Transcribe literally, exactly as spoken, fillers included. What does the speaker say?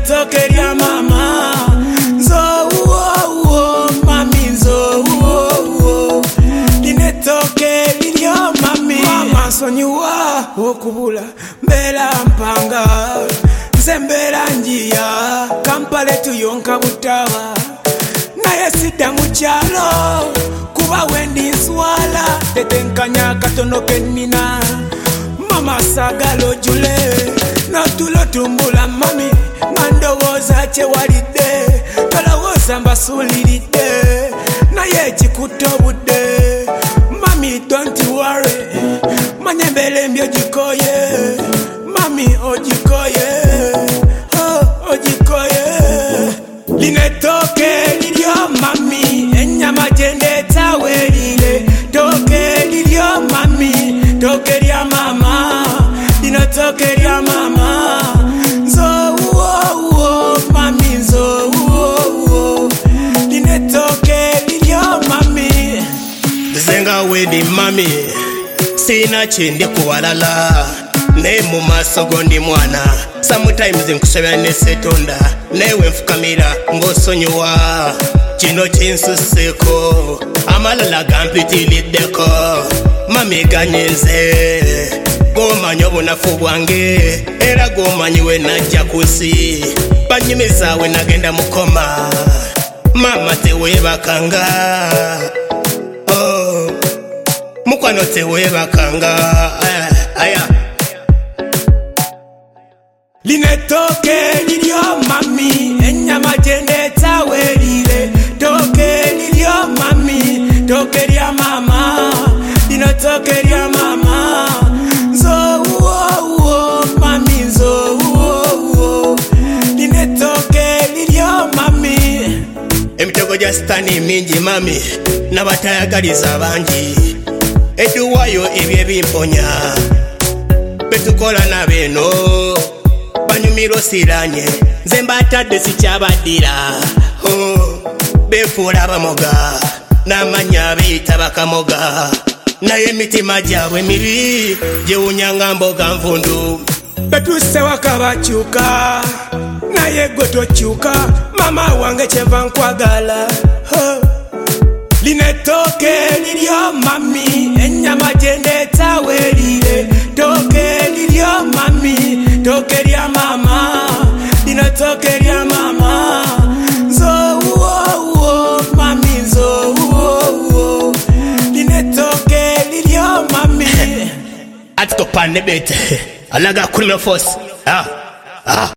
linatoke lya mama. Nzo uo uo mami, nzo uo uo linatoke lilyo mami. Mama sonyuwa okubula mbela mpanga, nze mbela njia Kampala tuyonka butawa. Naye sidda mu kyalo kuba wendi nswala, tetenkanya katono kenina mama sagala ojule. Natulo tumbula mami mandowooza kyewalidde, tolowooza mbasuulidde naye ekikutte obudde. Mami don't worry, manya embeera embi ogikoye mami, ogikoye oh, ogikoye. Linetoke lilyo mami, enyama gyendeta welile. Toke lilyo mami, toke lya mama, linatoke lya mama. Nzo uo uo mami, nzo uo uo linetoke lilyo mami. Zenga wedi mami, sina chindi kuwalala, ne mu maso gondi mwana. Sometimes nkusobya ne setonda, newe nfukamira ng'osonyiwa. Kino kinsuseko, amalala gampitiriddeko. Mami ganyenze, gomanyi obunafu bwange, era gomanyi we najja kusi. Banyumiza we nagenda mukoma, mama tewebakanga. Oh, mukwano tewebakanga. Aya, aya. Linetoke lilyo mami, enyama gyendeta welile. Toke lilyo mami, toke lya mama, linatoke lya mama. Nzo uo uo mami, nzo uo uo linetoke lilyo mami. Emitego gya sitani mingi mami, n'abatayagaliza bangi. Eduwayo ebyo ebimponya, betukola nabeno banyumiro siranye. Nze mbatadde sikyabaddira, oh, befuula bamoga n'amanya beyita bakamoga. Naye emitima gyabwe mibi gyewunyanga mboga nvundu. Betusse waka bakyuka naye gwe tokyuka, mama wange kyenva nkwagala. oh. Linetoke lilyo mami, enyama gyendeta welile. Toke lilyo mami, toke lya mama, linatoke lya mama. Nzo uo uo mami, nzo uo uo linetoke lilyo mami. Atiko pane bete alaga criminal force. Ah, ah.